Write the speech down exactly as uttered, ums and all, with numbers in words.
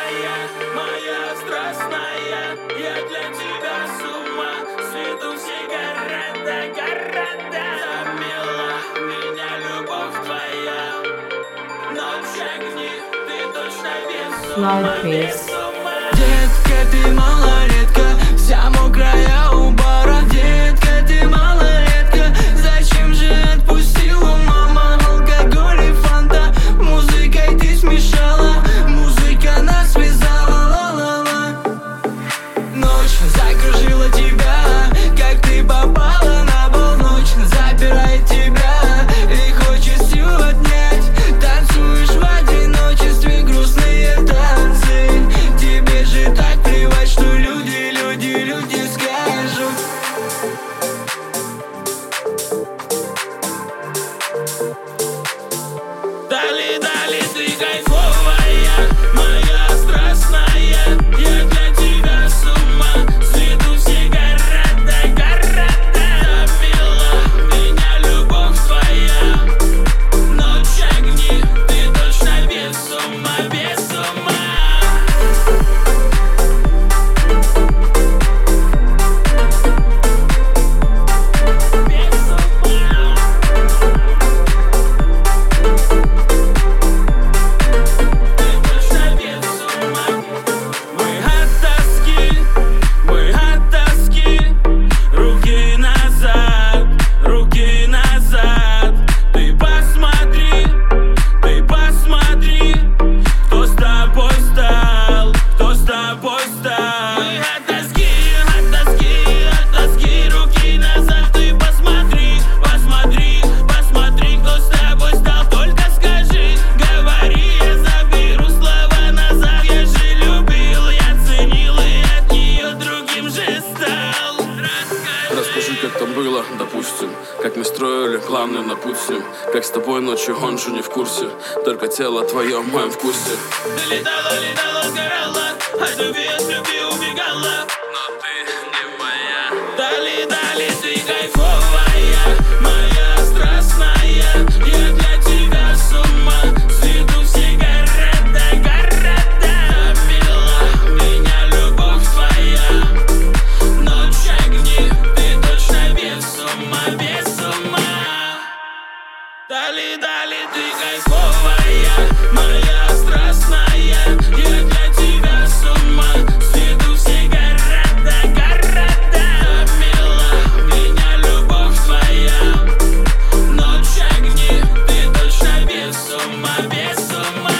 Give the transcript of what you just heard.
кайфовая, моя страстная. Я для тебя с ума сведу все города, города. Замела меня любовь твоя. Ночь огни, ты точно без ума, без ума. Детка, ты малолетка, вся мокрая у бара. Детка, ты малолетка, зачем же отпустила мама? Алкоголь и фанта, музыкой ты смешала. Музыка нас связала, ла-ла-ла. Ночь закружила тебя, как ты попала на бал. Ночь забирает тебя и хочет всю отнять. Танцуешь в одиночестве грустные танцы. Тебе же так плевать, что люди, люди, люди скажут. Дали, дали, ты кайфовая, моя страстная. Я для тебя с ума сведу все города, города. Замела меня любовь твоя. Ночь огни, ты точно без ума, без ума. Без ума. Ты точно без ума. Мы от тоски, мы от тоски. Руки назад, руки назад. Ты посмотри, ты посмотри, кто с тобой стал, кто с тобой стал. Мы от тоски, от тоски, от тоски. Руки назад, ты посмотри, посмотри, посмотри, кто с тобой стал. Только скажи, говори, я заберу слова назад. Я же любил, я ценил, и от нее другим же стал. Расскажи, как там было, допустим, как мы строили планы на путь с ним. Как с тобой ночью, он же не в курсе, только тело твое в моем вкусе. Ты летала, летала, сгорала, от любви, от любви убегала. Но ты не моя. Дали, дали, ты кайфовая, моя страстная. Я для тебя с ума сведу все города, города. Замела меня любовь твоя. Ночь огни, ты точно без ума, без ума. Дали, дали, ты кайфовая, моя страстная. Я для тебя с ума сведу все города, города. Замела меня любовь твоя. Ночь огни, ты точно без ума, без ума.